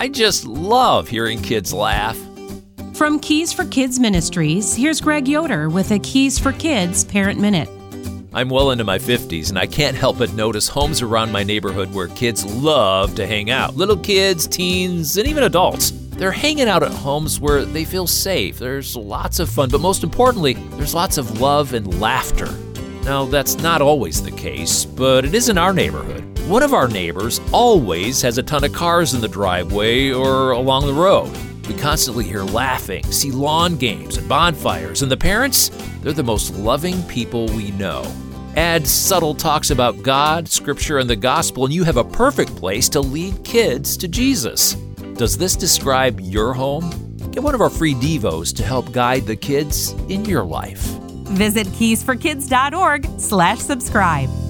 I just love hearing kids laugh. From Keys for Kids Ministries, here's Greg Yoder with a Keys for Kids Parent Minute. I'm well into my 50s, and I can't help but notice homes around my neighborhood where kids love to hang out. Little kids, teens, and even adults. They're hanging out at homes where they feel safe. There's lots of fun, but most importantly, there's lots of love and laughter. Now, that's not always the case, but it is in our neighborhood. One of our neighbors always has a ton of cars in the driveway or along the road. We constantly hear laughing, see lawn games and bonfires, and the parents, they're the most loving people we know. Add subtle talks about God, Scripture, and the gospel, and you have a perfect place to lead kids to Jesus. Does this describe your home? Get one of our free devos to help guide the kids in your life. Visit keysforkids.org/subscribe.